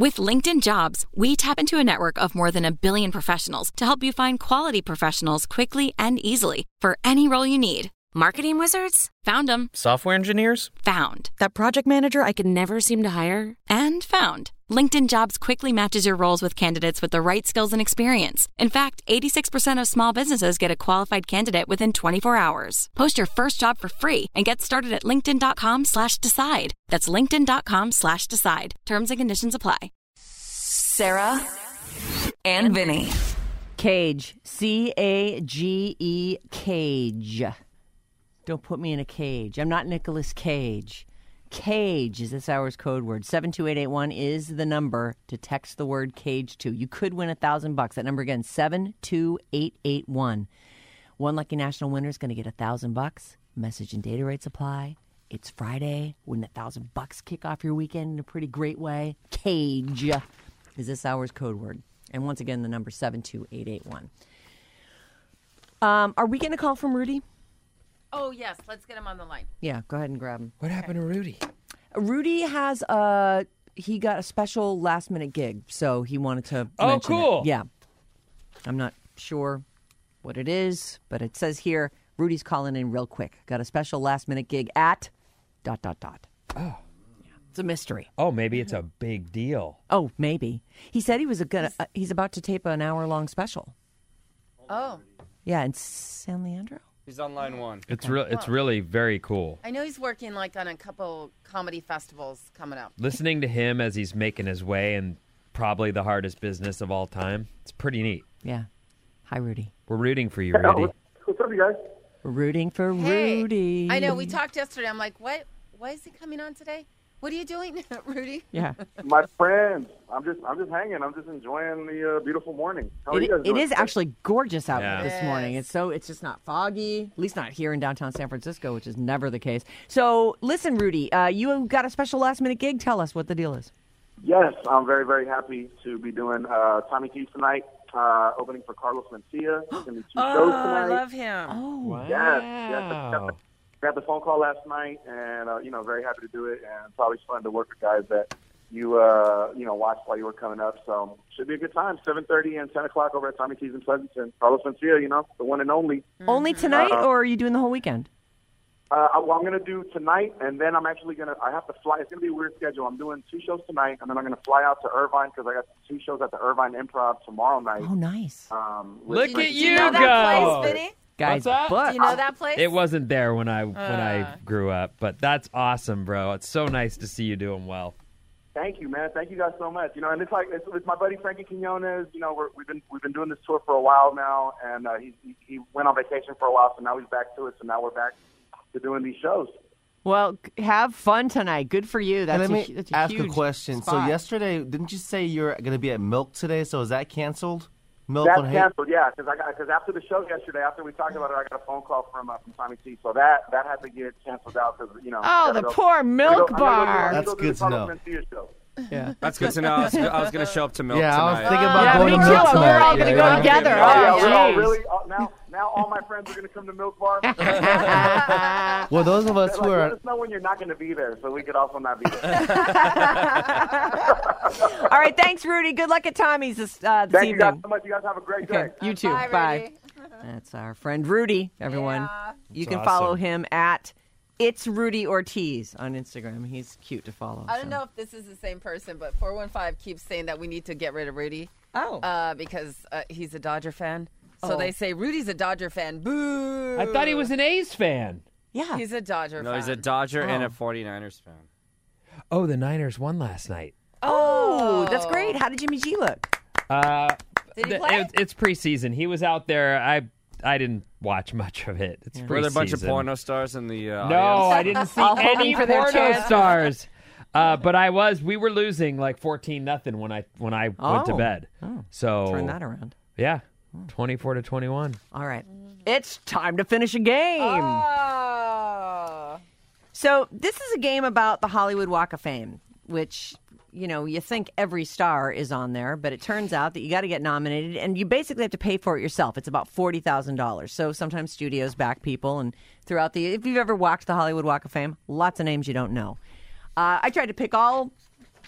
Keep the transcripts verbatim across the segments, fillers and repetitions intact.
With LinkedIn Jobs, we tap into a network of more than a billion professionals to help you find quality professionals quickly and easily for any role you need. Marketing wizards? Found them. Software engineers? Found. That project manager I could never seem to hire? And found. LinkedIn Jobs quickly matches your roles with candidates with the right skills and experience. In fact, eighty-six percent of small businesses get a qualified candidate within twenty-four hours. Post your first job for free and get started at linkedin.com slash decide. That's linkedin.com slash decide. Terms and conditions apply. Sarah and Vinny. Cage. C A G E, Cage. Don't put me in a cage. I'm not Nicolas Cage. Cage is this hour's code word. seven two eight eight one is the number to text the word cage to. You could win a thousand bucks. That number again, seven two eight eight one. One lucky national winner is going to get a thousand bucks. Message and data rates apply. It's Friday. Win a thousand bucks. Kick off your weekend in a pretty great way. Cage is this hour's code word. And once again, the number seven two eight eight one. Um, are we getting a call from Rudy? Oh, yes. Let's get him on the line. Yeah, go ahead and grab him. What happened to Rudy? Rudy has a, he got a special last minute gig, so he wanted to Oh, mention cool. it. Yeah. I'm not sure what it is, but it says here, Rudy's calling in real quick. Got a special last minute gig at dot, dot, dot. Oh. Yeah, it's a mystery. Oh, maybe it's a big deal. Oh, maybe. He said he was a gonna, uh, he's about to tape an hour long special. Oh. Yeah, in San Leandro. He's on line one. It's real. It's really very cool. I know he's working like on a couple comedy festivals coming up. Listening to him as he's making his way in probably the hardest business of all time. It's pretty neat. Yeah. Hi, Rudy. We're rooting for you, Rudy. What's up, you guys? We're rooting for Hey, Rudy. I know. We talked yesterday. I'm like, what? Why is he coming on today? What are you doing, Rudy? Yeah. My friends, I'm just, I'm just hanging. I'm just enjoying the uh, beautiful morning. How are It, you guys it doing? is actually gorgeous out Yeah. this Yes. morning. It's so it's just not foggy, at least not here in downtown San Francisco, which is never the case. So listen, Rudy, uh, you got a special last minute gig. Tell us what the deal is. Yes, I'm very, very happy to be doing uh, Tommy T's tonight, uh, opening for Carlos Mencia. It's going to be two Oh, shows tonight. I love him. Oh, Wow. Yes, yes. Got the, got the phone call last night, and uh, you know, very happy to do it. And it's always fun to work with guys that you, uh, you know, watched while you were coming up. So should be a good time. seven thirty and ten o'clock over at Tommy T's in Pleasanton. Carlos Mencia, you know, the one and only. only tonight, Uh, or are you doing the whole weekend? Uh, I- well, I'm going to do tonight, and then I'm actually going to, I have to fly. It's going to be a weird schedule. I'm doing two shows tonight, and then I'm going to fly out to Irvine because I got two shows at the Irvine Improv tomorrow night. Oh, nice, Um, with- Look Do at do you you know go. that place, Vinny? guys. that? But Do you know that place? It wasn't there when I when I Uh. grew up, but that's awesome, bro. It's so nice to see you doing well. Thank you, man. Thank you guys so much. You know, and it's like it's, it's my buddy Frankie Quinones. You know, we're, we've been we've been doing this tour for a while now, and uh, he, he he went on vacation for a while, so now he's back to it. So now we're back to doing these shows. well, have fun tonight. Good for you. That's And let a, me that's a ask a huge question. So spot. yesterday, didn't you say you're going to be at Milk today? So is that canceled? Milk That's on Hay- canceled, yeah, because I got because after the show yesterday, after we talked about it, I got a phone call from uh, from Tommy T. So that that had to get canceled out because you know. Oh, I gotta the go- poor I'm gonna milk go- I'm gonna go do- I'm bar. gonna That's go do good the to know. Carlos Mencia show. Yeah. That's good to know. I was, I was going to show up to Milk Yeah, I was tonight. thinking about Yeah, going me to too. Milk We're tonight. all gonna go Yeah. together. Yeah, Oh, yeah, Oh, we're all jeez. really uh, now. Now all my friends are going to come to Milk Bar. Well, those of us Like, who let are us know when you're not going to be there, so we could also not be there. All right, thanks, Rudy. Good luck at Tommy's this, uh, this Thank you guys evening. so much. You guys have a great Okay, day. you too. Bye, Bye. Rudy. That's our friend Rudy, everyone. Yeah. You That's can follow awesome. him at It's Rudy Ortiz on Instagram. He's cute to follow. I don't so. know if this is the same person, but four one five keeps saying that we need to get rid of Rudy Oh. uh, because uh, he's a Dodger fan. So Oh. they say Rudy's a Dodger fan. Boo! I thought he was an A's fan. yeah. He's a Dodger No, fan. he's a Dodger and Oh. a forty-niners fan. Oh, the Niners won last night. Oh, that's great. How did Jimmy G look? Uh, Did he the- play? it- it's preseason. He was out there. I I didn't watch much of it. It's Were there a bunch of preseason. porno stars in the uh, No, audience? I didn't see All hoping any for their porno chance. stars. Uh, but I was. We were losing like fourteen nothing when I when I went to Oh. bed. Oh, So turn that around. Yeah, twenty-four to twenty-one. All right. It's time to finish a game. Oh. So this is a game about the Hollywood Walk of Fame, which, you know, you think every star is on there, but it turns out that you got to get nominated, and you basically have to pay for it yourself. It's about forty thousand dollars. So sometimes studios back people, and throughout the, if you've ever walked the Hollywood Walk of Fame, lots of names you don't know. Uh, I tried to pick all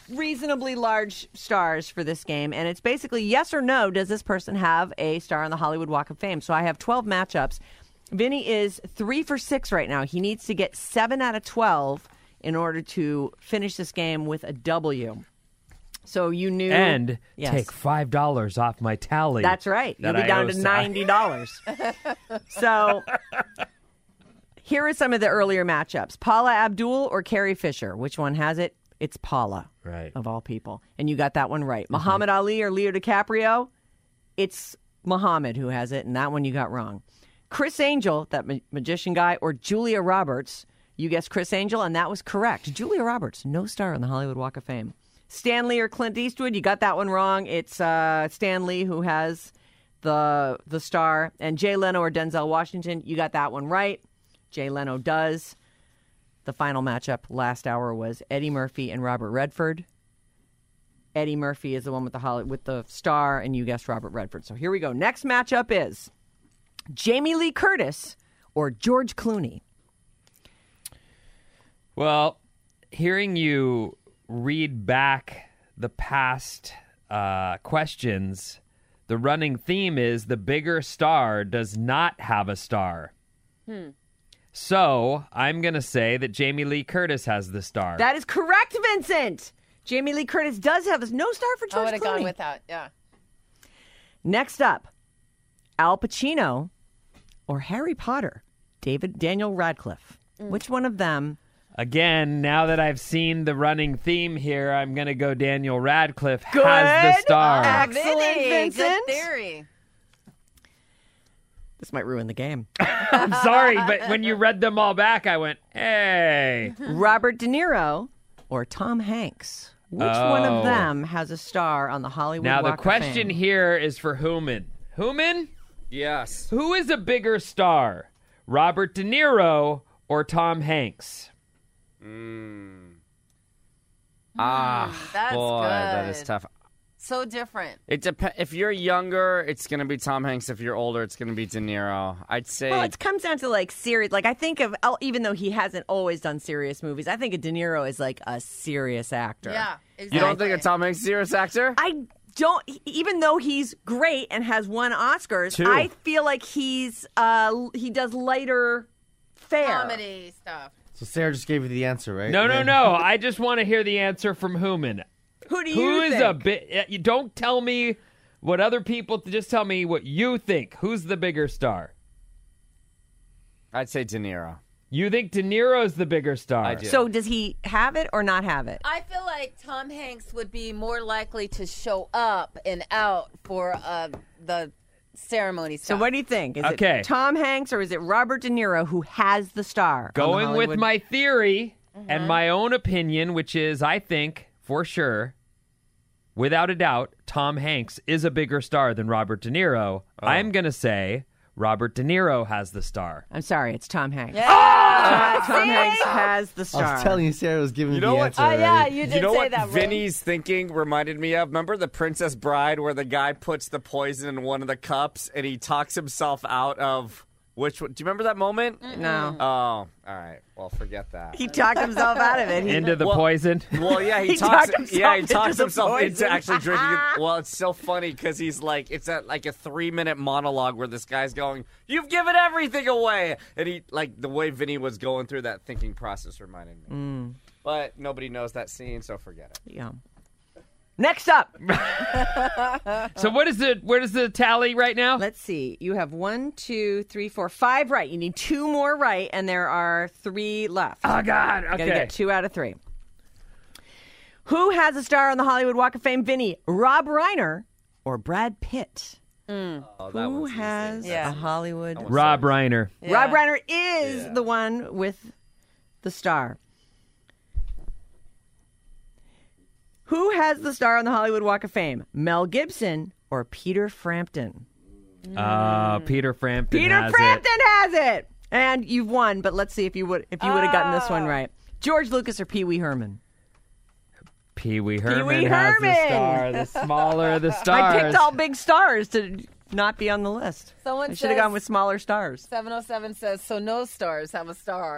reasonably large stars for this game, and it's basically yes or no, does this person have a star on the Hollywood Walk of Fame? So I have twelve matchups. Vinny is three for six right now. He needs to get seven out of twelve in order to finish this game with a W. So you knew... And yes. take five dollars off my tally. That's right. You'll that be I down owe to Si. ninety dollars. So here are some of the earlier matchups. Paula Abdul or Carrie Fisher? Which one has it? It's Paula, Right. of all people. And you got that one right. Mm-hmm. Muhammad Ali or Leo DiCaprio? It's Muhammad who has it, and that one you got wrong. Chris Angel, that ma- magician guy, or Julia Roberts? You guessed Chris Angel, and that was correct. Julia Roberts, no star on the Hollywood Walk of Fame. Stan Lee or Clint Eastwood? You got that one wrong. It's uh, Stan Lee who has the the star. And Jay Leno or Denzel Washington? You got that one right. Jay Leno does. The final matchup last hour was Eddie Murphy and Robert Redford. Eddie Murphy is the one with the Holly, with the star, and you guessed Robert Redford. So here we go. Next matchup is Jamie Lee Curtis or George Clooney. Well, hearing you read back the past uh, questions, the running theme is the bigger star does not have a star. Hmm. So I'm going to say that Jamie Lee Curtis has the star. That is correct, Vincent. Jamie Lee Curtis does have no star for I George would have Clooney. gone with that. Yeah. Next up, Al Pacino or Harry Potter, David Daniel Radcliffe. Mm. Which one of them? Again, now that I've seen the running theme here, I'm going to go Daniel Radcliffe Good. has the star. Excellent, Vinny, Vincent. Good theory. This might ruin the game. I'm sorry, but when you read them all back, I went, hey. Robert De Niro or Tom Hanks? Which one Oh. of them has a star on the Hollywood Now, Walk the of question Fame? here is for Human. Human, Yes. who is a bigger star, Robert De Niro or Tom Hanks? Mm. Ah, that's boy, that is good. tough. So different. It dep- If you're younger, it's going to be Tom Hanks. If you're older, it's going to be De Niro. I'd say. Well, it comes down to like serious. Like I think of, oh, even though he hasn't always done serious movies, I think of De Niro is like a serious actor. Yeah. Exactly. you don't think of Tom Hanks a serious actor? I don't. Even though he's great and has won Oscars, Two. I feel like he's uh he does lighter fare. comedy stuff? So Sarah just gave you the answer, right? No, no, Then- no. I just want to hear the answer from Human. Who do you Who is think? a bit? You don't tell me what other people. Just tell me what you think. Who's the bigger star? I'd say De Niro. You think De Niro's the bigger star? I do. So does he have it or not have it? I feel like Tom Hanks would be more likely to show up and out for uh, the ceremony So stuff. what do you think? Is Okay. it Tom Hanks or is it Robert De Niro who has the star? on the Going with Hollywood- my theory and my own opinion, which is, I think, for sure, without a doubt, Tom Hanks is a bigger star than Robert De Niro. I'm going to say Robert De Niro has the star. I'm sorry, it's Tom Hanks. Yeah. Tom, Tom Hanks has the I star. was telling you, Sarah was giving You me know the what? answer Oh, already. yeah, you did You know say what that. Will. Vinny's thinking reminded me of? Remember The Princess Bride where the guy puts the poison in one of the cups and he talks himself out of which one? Do you remember that moment? No. Oh, all right. Well, forget that. He talked himself out of it. He, Into the Well- poison. Well, yeah, he, He talks. talked himself yeah, he into talks the himself poison. into actually drinking it. Well, it's so funny because he's like, it's at like a three-minute monologue where this guy's going, "You've given everything away," and he like the way Vinny was going through that thinking process reminded me. Mm. But nobody knows that scene, so forget it. yeah. Next up, So what is the where is the tally right now? let's see. You have one, two, three, four, five right. You need two more right, and there are three left. Oh God! You gotta Okay. get two out of three. Who has a star on the Hollywood Walk of Fame, Vinny? Rob Reiner or Brad Pitt? Oh, that Who one's easy. has Yeah. a Hollywood? Rob Reiner. Yeah. Rob Reiner is Yeah. the one with the star. Who has the star on the Hollywood Walk of Fame? Mel Gibson or Peter Frampton? Uh, Peter Frampton. Peter has Frampton It. has it, and you've won. But let's see if you would if you would have gotten this one right. George Lucas or Pee Wee Herman? Pee Wee Herman Wee has the Herman. star. The smaller the stars. I picked all big stars to not be on the list. Someone I should have says- gone with smaller stars. seven oh seven says, so no stars have a star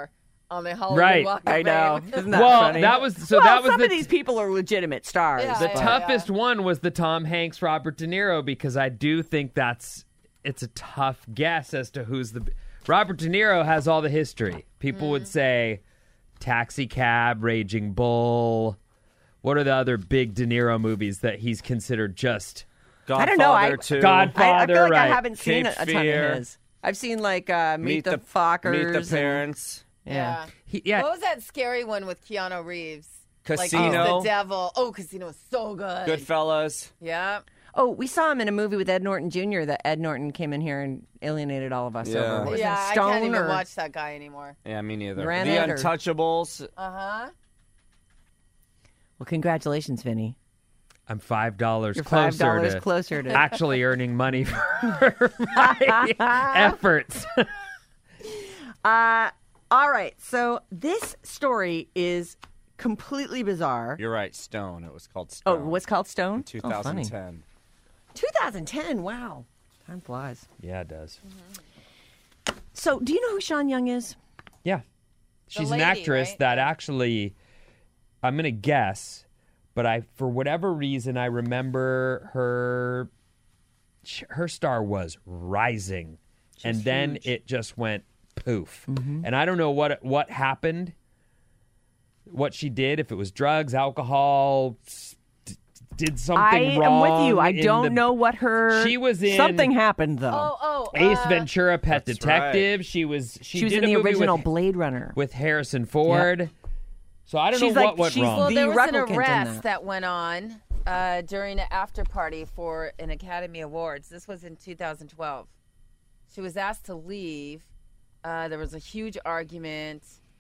on the Hollywood Right. Walk of I know. Fame. Isn't that well, funny? that was so. well, that was some the of these people are legitimate stars. Yeah, the yeah. toughest one was the Tom Hanks Robert De Niro because I do think that's it's a tough guess as to who's the Robert De Niro has all the history. People Mm. would say Taxi Cab, Raging Bull. What are the other big De Niro movies that he's considered just Godfather I don't know, I- too. Godfather? I, I feel like right. I haven't seen Cape a, a ton Fear. of his. I've seen like uh, Meet, Meet the, the Fockers. Meet the and- Parents. yeah. Yeah. He, yeah. What was that scary one with Keanu Reeves? Like Casino. he's the devil. Oh, Casino was so good. Goodfellas. Yeah. Oh, we saw him in a movie with Ed Norton Junior that Ed Norton came in here and alienated all of us Yeah. over. What was Yeah, that, I Stone can't even or- watch that guy anymore. Yeah, me neither. Granite the or- Untouchables. Uh huh. Well, congratulations, Vinny. I'm five dollars You're closer five dollars to closer to actually earning money for my efforts. Uh, all right. So this story is completely bizarre. You're right, Stone. It was called Oh, Stone. what's called Stone? two Oh, funny. thousand ten. twenty ten. Wow. Time flies. Yeah, it does. So, do you know who Sean Young is? Yeah. She's lady, an actress right? that actually, I'm going to guess, but I, for whatever reason, I remember her, sh- her star was rising. and then it just went poof. Mm-hmm. And I don't know what what happened, what she did, if it was drugs, alcohol, s- d- did something I wrong. am with you. I in don't the- know what her. She was in- something happened though. Oh, oh. Ace uh, Ventura, Pet That's Detective. She was she, she was did in a the movie original with, Blade Runner. with Harrison Ford. So I don't She's know like- what went she's wrong. Well, the there was an replicant in arrest that. that. went on uh, during an after party for an Academy Awards. This was in two thousand twelve. She was asked to leave. Uh, there was a huge argument.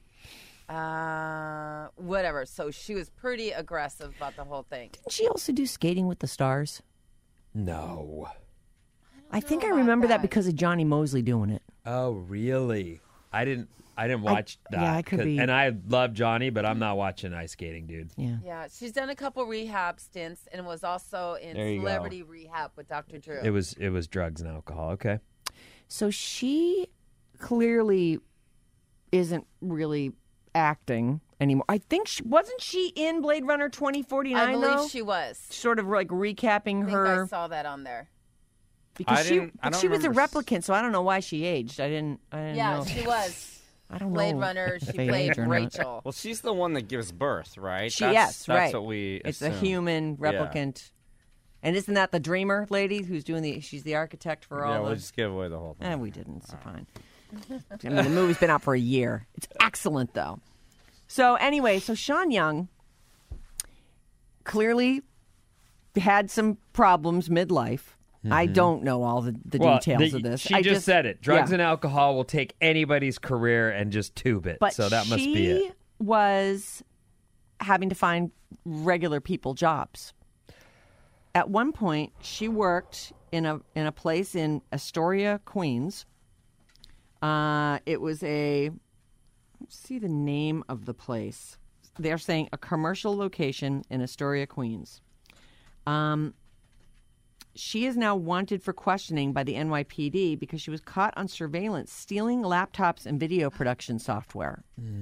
Uh, whatever. So she was pretty aggressive about the whole thing. Didn't she also do Skating with the Stars? No. I think I about remember that that. because of Johnny Mosley doing it. Oh, really? I didn't. I didn't watch that. yeah, I could 'cause- be- And I love Johnny, but I'm not watching ice skating, dude. Yeah. Yeah, she's done a couple rehab stints and was also in There you go. Celebrity Rehab with Doctor Drew. It was it was drugs and alcohol. Okay. So she clearly isn't really acting anymore. I think she wasn't she in Blade Runner twenty forty-nine I believe though? she was. Sort of like recapping I think her I saw that on there. because I she didn't- I but don't she was a remember s- replicant, so I don't know why she aged. I didn't I didn't Yeah, know. she was. I don't Blade know Runner. if She they played age or not. Rachel. Well, she's the one that gives birth, right? She that's, yes, that's right. what we It's assume. a human replicant. And isn't that the dreamer lady who's doing the she's the architect for all Yeah, the we'll just give away the whole thing. Eh, we didn't. It's fine. I mean, the movie's been out for a year. It's excellent, though. So anyway, so Sean Young clearly had some problems midlife. I don't know all the, the Well, details the- of this. She I just, said it. Drugs yeah. and alcohol will take anybody's career and just tube it. But so that must be she it. was having to find regular people jobs. At one point, she worked in a in a place in Astoria, Queens. Uh, it was a let's see the name of the place. They're saying a commercial location in Astoria, Queens. Um, she is now wanted for questioning by the N Y P D because she was caught on surveillance stealing laptops and video production software.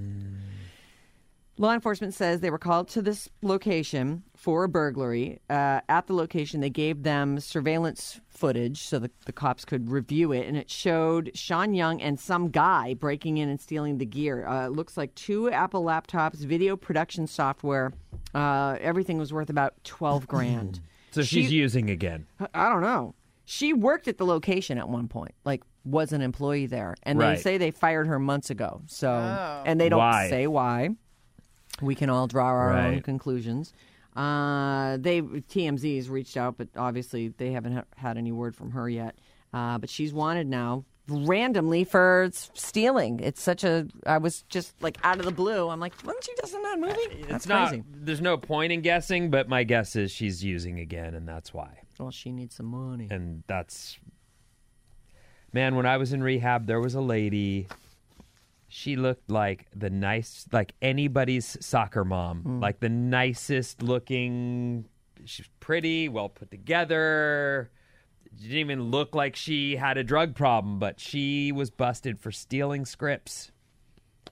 Law enforcement says they were called to this location for a burglary. Uh, at the location, they gave them surveillance footage so the, the cops could review it, and it showed Sean Young and some guy breaking in and stealing the gear. Uh, it looks like two Apple laptops, video production software. Uh, everything was worth about twelve grand. So she's using again. I don't know. She worked at the location at one point, like was an employee there, and Right. they say they fired her months ago. So, Oh. and they don't Why? say why. We can all draw our own Right. conclusions. Uh, they T M Z's reached out, but obviously they haven't ha- had any word from her yet. Uh, but she's wanted now randomly for s- stealing. It's such a. I was just like out of the blue. I'm like, wasn't she just in that movie? That's It's not. crazy. There's no point in guessing, but my guess is she's using again, and that's why. Well, she needs some money. And that's, man. When I was in rehab, there was a lady. She looked like the nice, like anybody's soccer mom, like the nicest looking. She's pretty, well put together. She didn't even look like she had a drug problem, but she was busted for stealing scripts.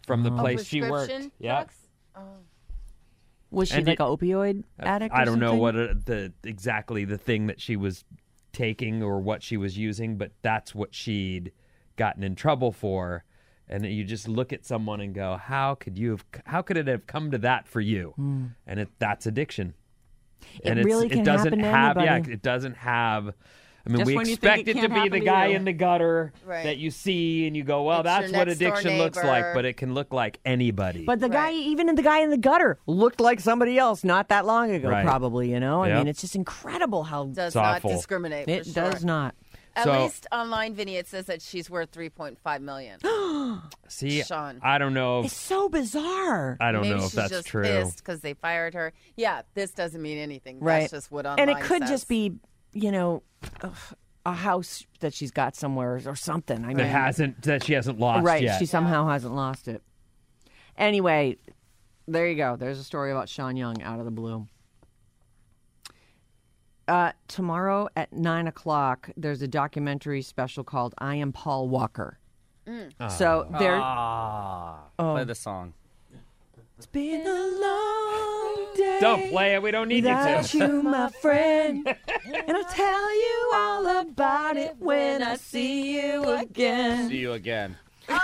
from the Oh, place she worked. prescription Yeah. drugs? Oh. Was she And like it- a opioid addict? I or don't know something? what uh the exactly the thing that she was taking or what she was using, but that's what she'd gotten in trouble for. And you just look at someone and go, "How could you have? How could it have come to that for you?" Mm. And it that's addiction. It and it's, really can it doesn't happen to have anybody. yeah, it doesn't have. I mean, Just we when you think expect it it, to can't be happen the to guy you. in the gutter Right. that you see, and you go, "Well, It's your that's what next door addiction looks like," neighbor. but it can look like anybody. But the guy, Right. even in the guy in the gutter, looked like somebody else not that long ago, Right. probably. You know, I Yep. mean, it's just incredible how Does It's not awful. discriminate. it for sure. does not. At So- least online, Vinny, it says that she's worth three point five million. See, Sean. I don't know. It's so bizarre. I don't Maybe know if she's that's just true. pissed because they fired her. Yeah, this doesn't mean anything. Right. That's just what online And it could says. just be, you know, ugh, a house that she's got somewhere or something. I mean, That hasn't that she hasn't lost right? yet. She somehow hasn't lost it. Anyway, there you go. There's a story about Sean Young out of the blue. Uh, tomorrow at nine o'clock, there's a documentary special called "I Am Paul Walker." So there, Ah, Oh. play the song. it's been a long day. Don't play it. We don't need you Without to. you, my friend, and I'll tell you all about it when I see you again. See you again.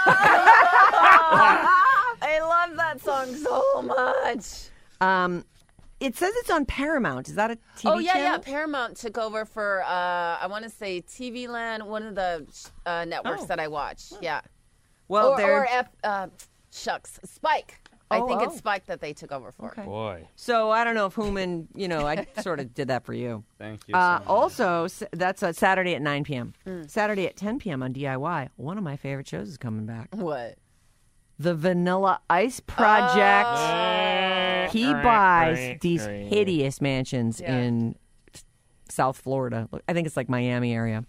I love that song so much. Um, it says it's on Paramount. Is that a T V Oh yeah, channel? yeah. Paramount took over for uh, I want to say T V Land, one of the uh, networks Oh. that I watch. Yeah. Well, or, they're or F, uh, shucks, Spike. I Oh, think oh. it's Spike that they took over for. Okay. Boy. so I don't know if Hooman, you know, I sort of did that for you. Thank you. Uh, so much. also, s- that's a Saturday at nine p.m. Saturday at ten p.m. on D I Y. One of my favorite shows is coming back. What? The Vanilla Ice Project. He buys these hideous mansions Yeah. in South Florida. I think it's like Miami area.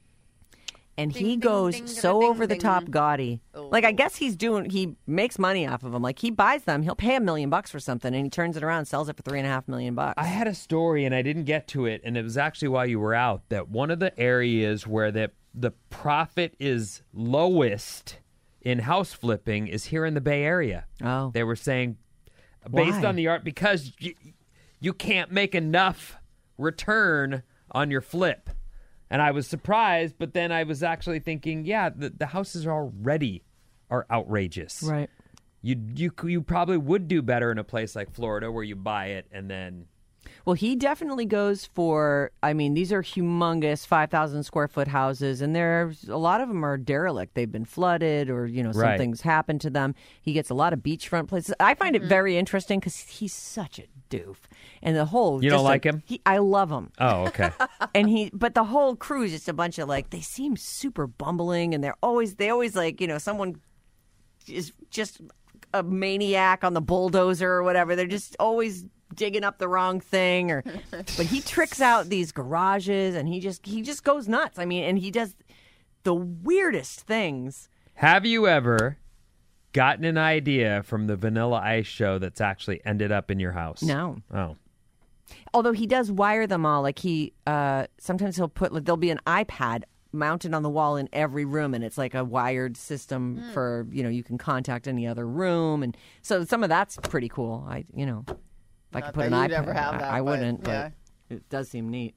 And Ding, he ding, goes ding, so ding, over the ding. top gaudy. Like, I Oh. guess he's doing, he makes money off of them. Like, he buys them, he'll pay a million bucks for something, and he turns it around and sells it for three and a half million bucks. I had a story and I didn't get to it, and it was actually while you were out, that one of the areas where the the profit is lowest in house flipping is here in the Bay Area. Oh. They were saying, based Why? on the art, because you, you can't make enough return on your flip. And I was surprised, but then I was actually thinking, yeah, the, the houses already are outrageous. Right. You you you probably would do better in a place like Florida where you buy it and then Well, he definitely goes for, I mean, these are humongous five thousand square foot houses, and there's a lot of them are derelict. They've been flooded or, you know, Right. something's happened to them. He gets a lot of beachfront places. I find it very interesting because he's such a doof. And the whole. You don't just like a- him? He, I love him. oh okay. And he, but the whole crew is just a bunch of like, they seem super bumbling, and they're always, they always like, you know, someone is just a maniac on the bulldozer or whatever. They're just always digging up the wrong thing, or but he tricks out these garages, and he just he just goes nuts. I mean, and he does the weirdest things. Have you ever gotten an idea from the Vanilla Ice show that's actually ended up in your house? No. Oh. Although he does wire them all, like he uh, sometimes he'll put like, there'll be an iPad mounted on the wall in every room, and it's like a wired system for, you know, you can contact any other room, and so some of that's pretty cool. I you know, if I Not could put an that you'd iPad, ever have I- that, I but, wouldn't, yeah. but it does seem neat.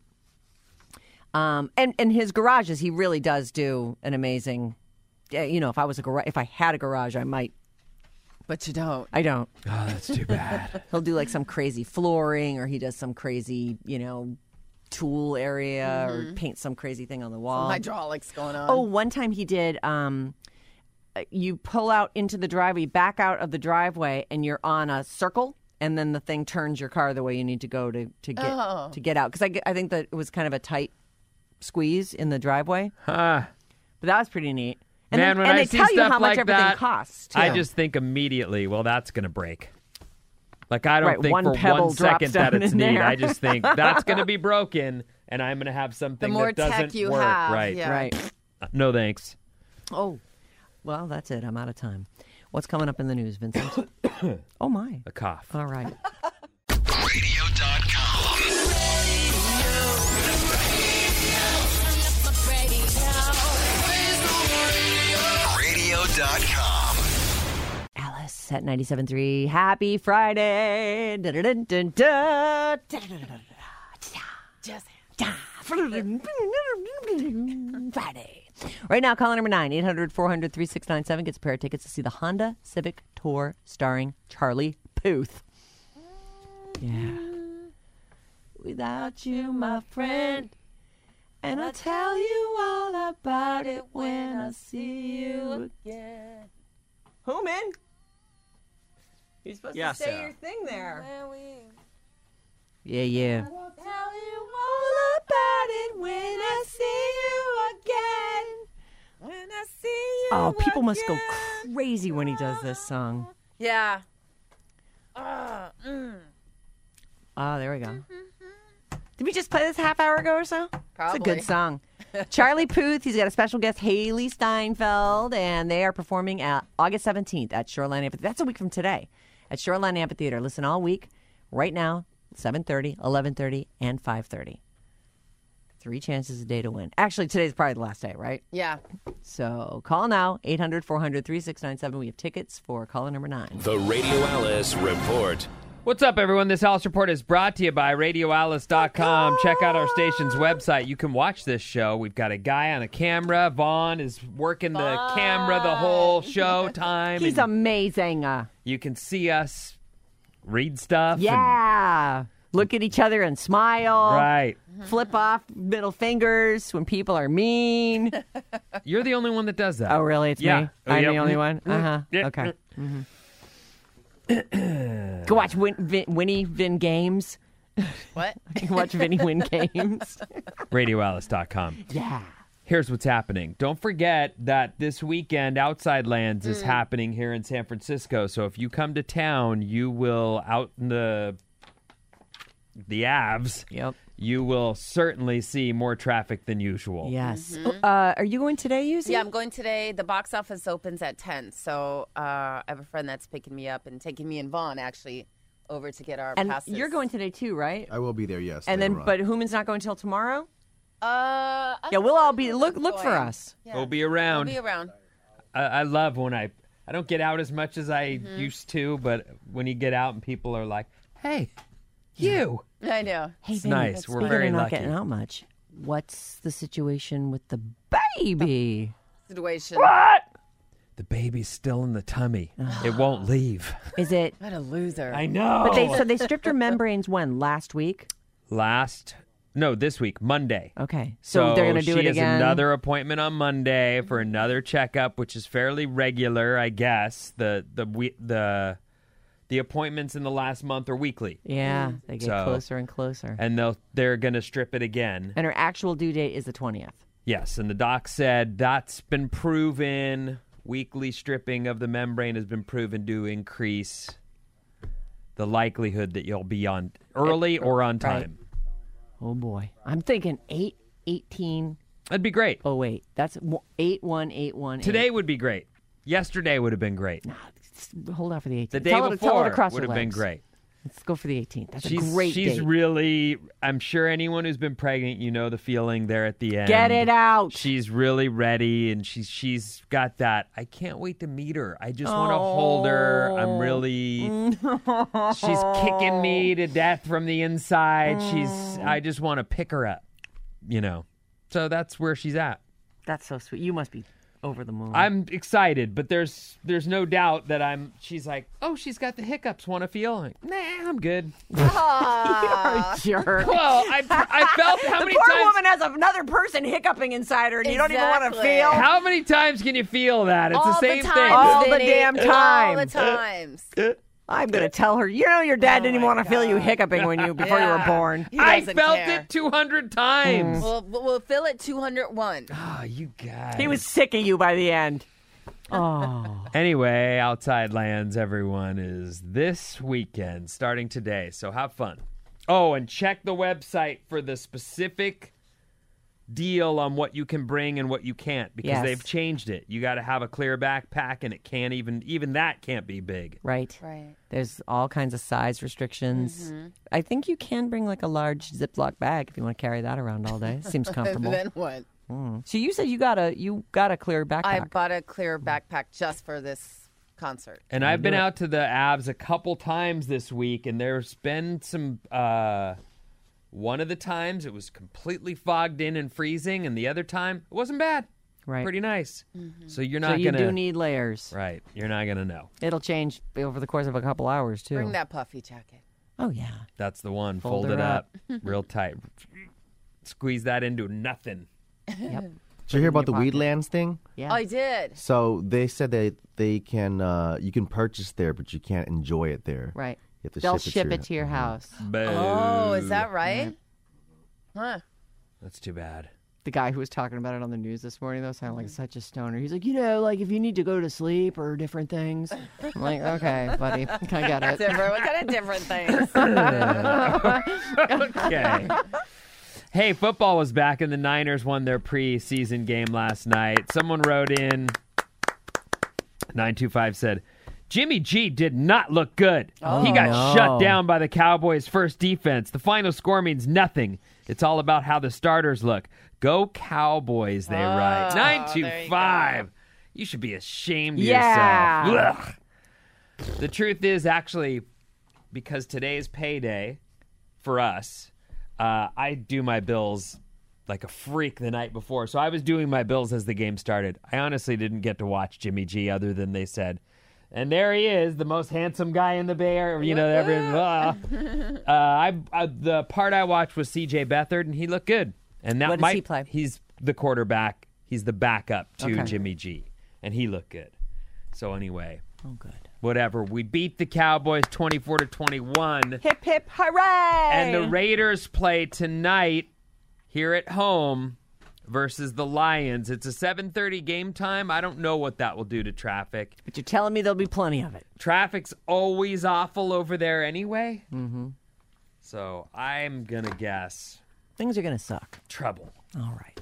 Um, and and his garages, he really does do an amazing. Yeah, you know, if I was a garage, if I had a garage, I might. But you don't. I don't. Oh, that's too bad. He'll do like some crazy flooring, or he does some crazy, you know, tool area, or paint some crazy thing on the wall. Hydraulics going on. Oh, one time he did. Um, uh, you pull out into the driveway, back out of the driveway, and you're on a circle, and then the thing turns your car the way you need to go to to get Oh. to get out. Because I, g- I think that it was kind of a tight squeeze in the driveway, Huh. but that was pretty neat. And Man, then, when and I they see tell you stuff how much like everything that, costs. Too. I just think immediately, well, that's going to break. Like, I don't Right, think one for pebble one drops second that down it's in neat. there. I just think that's going to be broken, and I'm going to have something The more that doesn't tech you work. have, right. yeah. right. No thanks. Oh, well, that's it. I'm out of time. What's coming up in the news, Vincent? Oh my! A cough. All right. radio dot com. radio dot com. at ninety-seven point three. Happy Friday. Da-da-dun-dun-dun. Just Friday. Right now, caller number nine, eight hundred, four hundred, three six nine seven gets a pair of tickets to see the Honda Civic Tour starring Charlie Puth. Yeah. Without you, my friend, and I'll tell you all about it when I see you again. Who, man? You're supposed Yeah, to say Sarah. your thing there. Well, we- Yeah, yeah. I'll tell you All about it when I see you again. when I see you. Oh, people must go again. crazy when he does this song. Yeah. Uh, mm. Oh, there we go. Did we just play this a half hour ago or so? Probably. It's a good song. Charlie Puth, he's got a special guest, Haley Steinfeld, and they are performing at August seventeenth at Shoreline Amphitheater. That's a week from today at Shoreline Amphitheater. Listen all week, right now, seven thirty, eleven thirty, and five thirty. Three chances a day to win. Actually, today's probably the last day, right? Yeah. So call now, eight hundred, four hundred, three six nine seven. We have tickets for caller number nine. The Radio Alice Report. What's up, everyone? This Alice Report is brought to you by radio alice dot com. Check out our station's website. You can watch this show. We've got a guy on a camera. Vaughn is working the camera the whole show time. He's and amazing. Uh, You can see us read stuff. and- yeah. Look at each other and smile. right. Flip off middle fingers when people are mean. You're the only one that does that. Oh, really? It's Yeah. me? Oh, I'm yep. the only one? Uh-huh. Yeah. Okay. Mhm. Go watch Win- Vin- Winnie Vin Games. What? Watch Vinny win games. radio alice dot com. Yeah. Here's what's happening. Don't forget that this weekend, Outside Lands Mm. is happening here in San Francisco. So if you come to town, you will out in the the Avs. Yep. You will certainly see more traffic than usual. Yes. Uh, are you going today, Yuzi? Yeah, I'm going today. The box office opens at ten, so uh, I have a friend that's picking me up and taking me and Vaughn actually over to get our And passes. you're going today too, right? I will be there, yes. And then, later on. but Human's not going until tomorrow. Uh, I Yeah, don't we'll know all be who's look look for going. us. Yeah. We'll be around. We'll be around. I, I love when I I don't get out as much as I Mm-hmm. used to, but when you get out and people are like, "Hey, you." I know. Hey, It's Vinny, nice. We're speaking very of not lucky. getting out much. What's the situation with the baby? Situation. The baby's still in the tummy. It won't leave. Is it? What a loser. I know. But they so they stripped her membranes when last week. Last no, this week, Monday. Okay, so, they're gonna do she it has again. another appointment on Monday for another checkup, which is fairly regular, I guess. The the we, the the appointments in the last month are weekly, Yeah, they get So- closer and closer. and they'll they're going to strip it again. And her actual due date is the twentieth. Yes, and the doc said that's been proven. Weekly stripping of the membrane has been proven to increase the likelihood that you'll be on early or on Right. time. Oh boy, I'm thinking eight eighteen. That'd be great. Oh wait, that's eight one eight one. Today would be great. Yesterday would have been great. Hold out for the eighteenth. The day tell her, tell her before to cross would her have been legs. great. Let's go for the eighteenth. That's She's a great she's date. really. I'm sure anyone who's been pregnant, you know the feeling there at the end. Get it out. She's really ready, and she's she's got that. I can't wait to meet her. I just want to hold her. I'm really. She's kicking me to death from the inside. She's. I just want to pick her up. You know, so that's where she's at. That's so sweet. You must be over the moon. I'm excited, but there's there's no doubt that I'm. She's like, oh, she's got the hiccups. Want to feel? I'm like, nah, I'm good. You're a jerk. Well, I I felt how the many poor times. woman has another person hiccuping inside her, and you don't even want to Exactly. feel. How many times can you feel that? It's All the same times, thing. All the Vinny. damn All time. the times. I'm gonna tell her. You know, your dad Oh didn't even my want to feel you God. hiccuping when you before you were Yeah. born. He I doesn't felt care. it two hundred times. We'll, we'll fill it two hundred one. Oh, you guys. He was sick of you by the end. Oh, Anyway, Outside Lands, everyone, is this weekend, starting today. So have fun. Oh, and check the website for the specific deal on what you can bring and what you can't, because Yes. they've changed it. You got to have a clear backpack, and it can't even even that can't be big. right. Right. There's all kinds of size restrictions. I think you can bring like a large Ziploc bag if you want to carry that around all day. Seems comfortable. Then what? So you said you got a you got a clear backpack. I bought a clear backpack just for this concert. And I've been out to the Avs a couple times this week, and there's been some. Uh, one of the times it was completely fogged in and freezing, and the other time it wasn't bad. Right. Pretty nice. Mm-hmm. So you're not so you gonna. do need layers. Right. You're not gonna know. It'll change over the course of a couple hours too. Bring that puffy jacket. Oh yeah. That's the one. Fold Fold, her it up, up. real tight. Squeeze that into nothing. Yep. Did you hear about the Weedlands thing? Yeah. I did. So they said that they can, uh, you can purchase there, but you can't enjoy it there. Right. You have to They'll ship, ship it it to your house. Oh, is that right? Huh. That's too bad. The guy who was talking about it on the news this morning, though, sounded like such a stoner. He's like, you know, like if you need to go to sleep or different things. I'm like, okay, buddy, I get it. Different. What kind of different things? Okay. Hey, football was back, and the Niners won their preseason game last night. Someone wrote in, nine two five said, Jimmy G did not look good. Oh, he got no. shut down by the Cowboys' first defense. The final score means nothing. It's all about how the starters look. Go Cowboys, they Oh, write. nine two there you five. go. You should be ashamed of Yeah. yourself. Ugh. The truth is, actually, because today's payday for us, uh, I do my bills like a freak the night before. So I was doing my bills as the game started. I honestly didn't get to watch Jimmy G other than they said, and there he is, the most handsome guy in the Bay Area. You know, everyone. Uh, uh, I, I the part I watched was C J Beathard, and he looked good. And that What does might, he play? He's the quarterback. He's the backup to Okay. Jimmy G, and he looked good. So anyway, Oh, good. whatever. We beat the Cowboys twenty-four to twenty-one. Hip, hip, hooray! And the Raiders play tonight here at home versus the Lions. It's a seven thirty game time. I don't know what that will do to traffic. But you're telling me there'll be plenty of it. Traffic's always awful over there anyway. Mm-hmm. So I'm going to guess Things are going to suck. trouble. All right.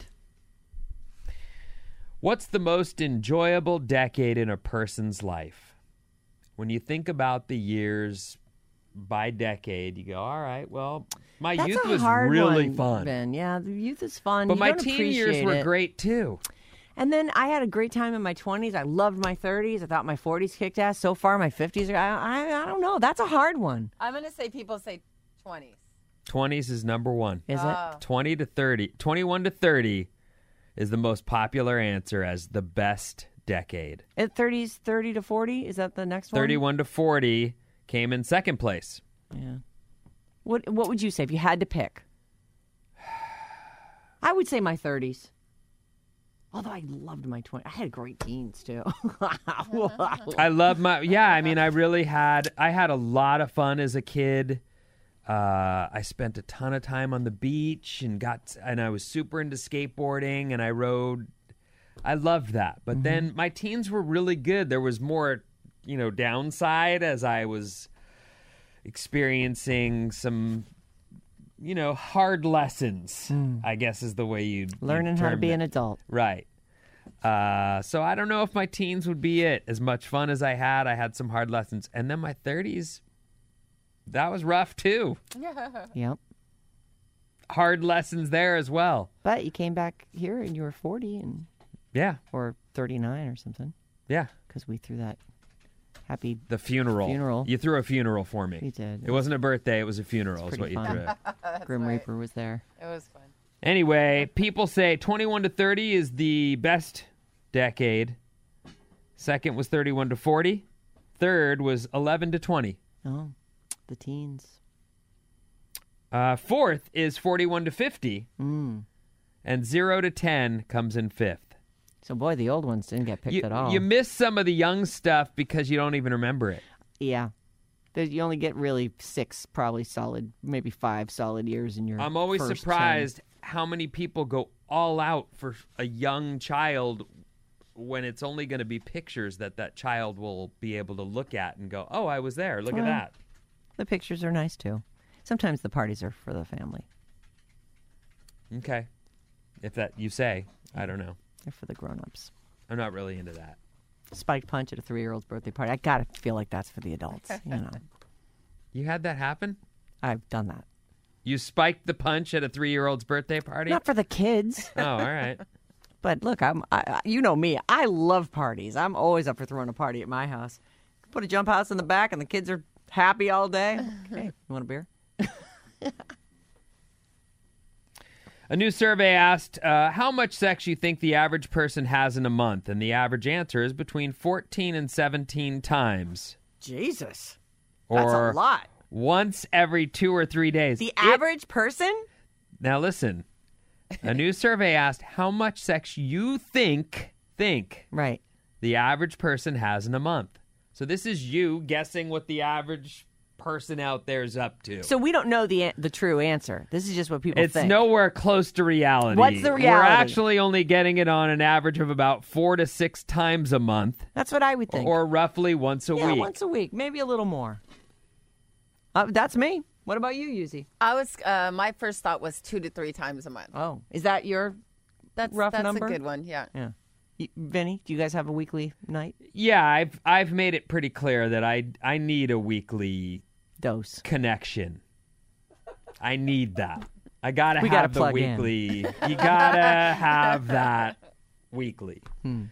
What's the most enjoyable decade in a person's life? When you think about the years by decade, you go, all right, well, my That's youth a was hard really one, fun. Ben. Yeah, the youth is fun. But You my don't teen years appreciate were it. great too. And then I had a great time in my twenties. I loved my thirties. I thought my forties kicked ass. So far, my fifties are, I, I, I don't know. That's a hard one. I'm going to say people say twenties. twenties is number one. Is Oh. twenty to thirty, twenty-one to thirty is the most popular answer as the best decade. it? At thirties, thirty to forty? Is that the next one? thirty-one to forty came in second place. Yeah. What What would you say if you had to pick? I would say my thirties. Although I loved my twenties. I had great teens, too. I love my, yeah, I mean, I really had, I had a lot of fun as a kid. Uh, I spent a ton of time on the beach and got, and I was super into skateboarding and I rode. I loved that. But then my teens were really good. There was more, you know, downside as I was experiencing some, you know, hard lessons, I guess is the way you'd Learning you'd how to term be it. an adult. Right. Uh, so I don't know if my teens would be it. As much fun as I had, I had some hard lessons. And then my thirties, that was rough too. Yep. Hard lessons there as well. But you came back here and you were forty and Yeah. or thirty-nine or something Yeah. because we threw that happy. The funeral. Funeral. You threw a funeral for me. We did. It wasn't a birthday, it was a funeral is what pretty you fun. threw. Grim right. Reaper was there. It was fun. Anyway, people say twenty-one to thirty is the best decade. Second was thirty-one to forty. Third was eleven to twenty. Oh, the teens. Uh, fourth is forty-one to fifty. Mm. And zero to ten comes in fifth. So, boy, the old ones didn't get picked You, at all. you miss some of the young stuff because you don't even remember it. Yeah. There- You only get really six, probably solid, maybe five solid years in your I'm always first surprised how many people go all out for a young child when it's only going to be pictures that that child will be able to look at and go, oh, I was there. Look Well, at that. ten. The pictures are nice, too. Sometimes the parties are for the family. Okay. If that you say, I don't know. They're for the grown-ups. I'm not really into that. Spiked punch at a three-year-old's birthday party. I gotta feel like that's for the adults. You know, You had that happen? I've done that. You spiked the punch at a three-year-old's birthday party? Not for the kids, Oh, all right. but look, I'm. I, I- you know me. I love parties. I'm always up for throwing a party at my house. Put a jump house in the back and the kids are happy all day. Okay, you want a beer? A new survey asked uh, how much sex you think the average person has in a month, and the average answer is between fourteen and seventeen times. Jesus. Or That's a lot. Once every two or three days. The It- average person? Now listen, a new survey asked how much sex you think, think Right. the average person has in a month. So this is you guessing what the average person out there is up to. So we don't know the an- the true answer. This is just what people It's think. nowhere close to reality. What's the We're reality? actually only getting it on an average of about four to six times a month, That's what I would think. or roughly once a yeah, week. once a week, maybe a little more. Uh, that's me. What about you, Yuzi? I was. Uh, my first thought was two to three times a month. Oh, is that your That's rough that's number? a good one. Yeah. Yeah. Y- Vinny, do you guys have a weekly night Yeah, I've I've made it pretty clear that I I need a weekly dose? connection. I need that. I gotta We have gotta the plug in. weekly. You gotta have that weekly.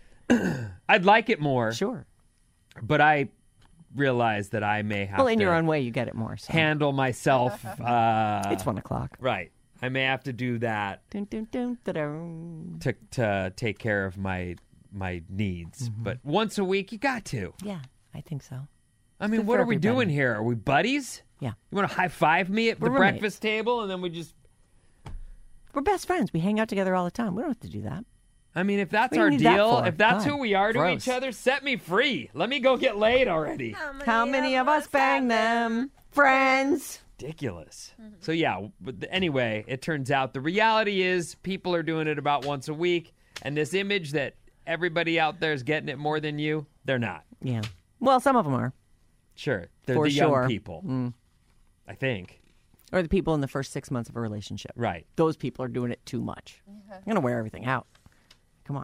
I'd like it more, Sure. but I realize that I may have Well, in to your own way, you get it more. So. handle myself. Uh, It's one o'clock. right. I may have to do that Dun, dun, dun, dun, dun. to to take care of my my needs. Mm-hmm. But once a week, you got to. Yeah, I think so. I mean, good what for are we everybody. doing here? Are we buddies? Yeah. You want to high five me at We're the roommates. breakfast table, and then we just. We're best friends. We hang out together all the time. We don't have to do that. I mean, if that's What do you our need that deal, for? if that's God, who we are to gross. each other, set me free. Let me go get laid already. How many of us bang them? Friends. Ridiculous. So yeah, but th- anyway, it turns out the reality is people are doing it about once a week, and this image that everybody out there is getting it more than you, they're not. Yeah. Well, some of them are. Sure, they're For the sure. young people. Mm. I think. Or the people in the first six months of a relationship. Right. Those people are doing it too much. I'm going to wear everything out. Come on.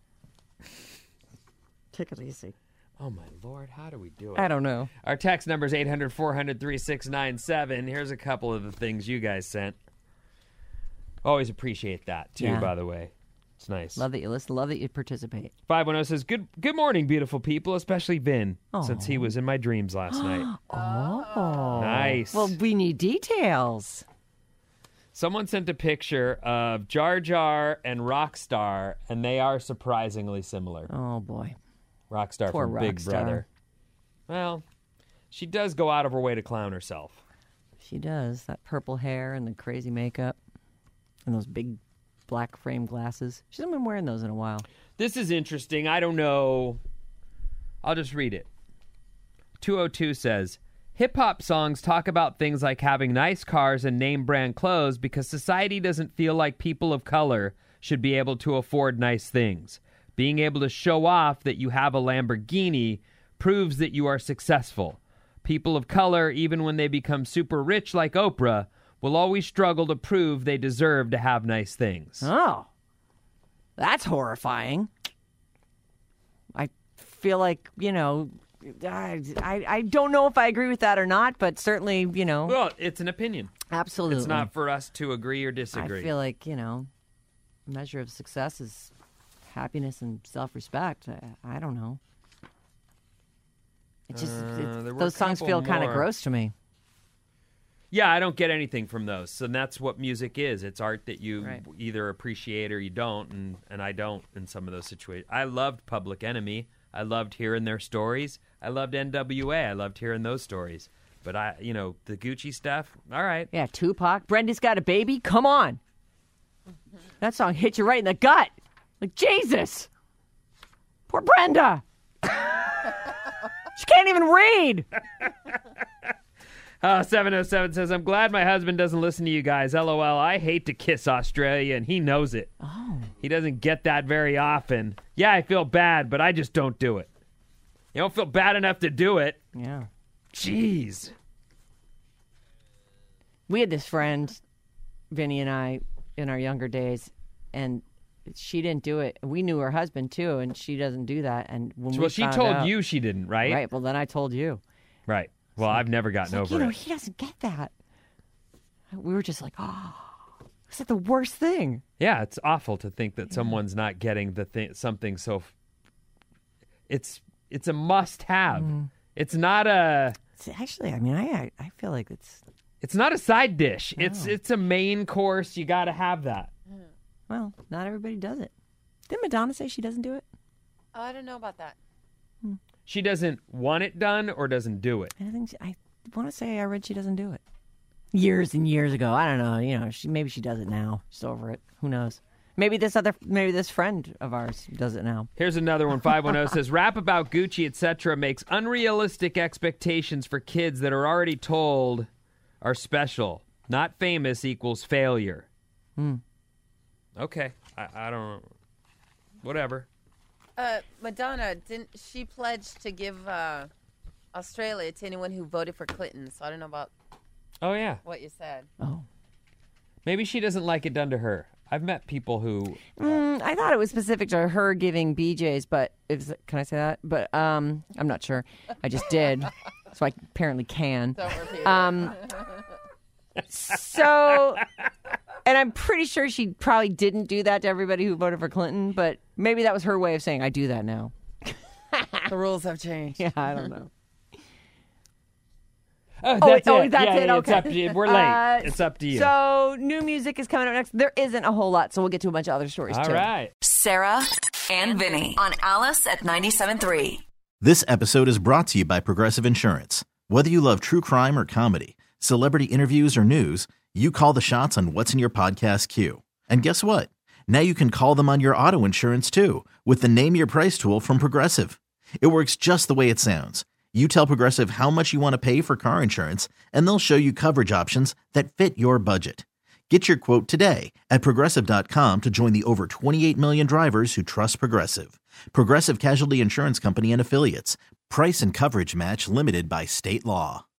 Take it easy. Oh my Lord, how do we do it? I don't know. Our text number is eight hundred, four hundred, thirty-six ninety-seven. Here's a couple of the things you guys sent. Always appreciate that, too, Yeah. by the way. It's nice. Love that you listen. Love that you participate. five one zero says, good good morning, beautiful people, especially Vin, Aw. since he was in my dreams last night. Oh. Nice. Well, we need details. Someone sent a picture of Jar Jar and Rockstar, and they are surprisingly similar. Oh, boy. Rockstar Poor from Big Rockstar. Brother. Well, she does go out of her way to clown herself. She does. That purple hair and the crazy makeup and those big black frame glasses. She hasn't been wearing those in a while. This is interesting. I don't know. I'll just read it. two oh two says, hip-hop songs talk about things like having nice cars and name-brand clothes because society doesn't feel like people of color should be able to afford nice things. Being able to show off that you have a Lamborghini proves that you are successful. People of color, even when they become super rich like Oprah, will always struggle to prove they deserve to have nice things. Oh. That's horrifying. I feel like, you know, I, I, I don't know if I agree with that or not, but certainly, you know. Well, it's an opinion. Absolutely. It's not for us to agree or I disagree. feel like, you know, measure of success is happiness and self-respect. I, I don't know. It just Uh, it's, there were those a songs couple feel kind of more. gross to me. Yeah, I don't get anything from those. So that's what music is. It's art that you Right. either appreciate or you don't, and, and I don't in some of those situations. I loved Public Enemy. I loved hearing their stories. I loved N W A. I loved hearing those stories. But I, you know, the Gucci stuff, all right. Yeah, Tupac. Brenda's Got a Baby. Come on. That song hit you right in the gut. Like, Jesus. Poor Brenda. She can't even read. Uh, seven oh seven says, I'm glad my husband doesn't listen to you guys. LOL, I hate to kiss Australia, and he knows it. Oh. He doesn't get that very often. Yeah, I feel bad, but I just don't do it. You don't feel bad enough to do it. Yeah. Jeez. We had this friend, Vinny and I, in our younger days, and she didn't do it. We knew her husband, too, and she doesn't do that. And when Well, we she found told out- you she didn't, right? Right, well, then I told you. Right. Well, I've never gotten Like, over you know, it. he doesn't get that. We were just like, oh, is that the worst thing? Yeah, it's awful to think that someone's not getting the thing, something so. F- it's it's a must-have. Mm. It's not a. It's actually, I mean, I I feel like it's. It's not a side dish. No. It's it's a main course. You got to have that. Well, not everybody does it. Didn't Madonna say she doesn't do it? Oh, I don't know about that. Hmm. She doesn't want it done or doesn't do it. I think she, I want to say I read she doesn't do it. Years and years ago. I don't know. You know, she maybe she does it now. She's over it. Who knows? Maybe this other, maybe this friend of ours does it now. Here's another one. five one zero says, rap about Gucci, et cetera makes unrealistic expectations for kids that are already told are special. Not famous equals failure. Hmm. Okay. I, I don't Whatever. Uh, Madonna, didn't she pledge to give uh, Australia to anyone who voted for Clinton? So I don't know about Oh, yeah. what you said. Oh. Maybe she doesn't like it done to her. I've met people who... Uh, mm, I thought it was specific to her giving B Js, but... Is, can I say that? But um, I'm not sure. I just did. So I apparently can. Don't repeat um, So... And I'm pretty sure she probably didn't do that to everybody who voted for Clinton, but maybe that was her way of saying, I do that now. The rules have changed. Yeah, I don't know. Oh, that's oh, it. that's yeah, it. Yeah, Okay. It's up to you. We're late. Uh, it's up to you. So, new music is coming up next. There isn't a whole lot, so we'll get to a bunch of other stories, All too. All right. Sarah and Vinny on Alice at ninety-seven point three. This episode is brought to you by Progressive Insurance. Whether you love true crime or comedy, celebrity interviews or news, you call the shots on what's in your podcast queue. And guess what? Now you can call them on your auto insurance, too, with the Name Your Price tool from Progressive. It works just the way it sounds. You tell Progressive how much you want to pay for car insurance, and they'll show you coverage options that fit your budget. Get your quote today at Progressive dot com to join the over twenty-eight million drivers who trust Progressive. Progressive Casualty Insurance Company and Affiliates. Price and coverage match limited by state law.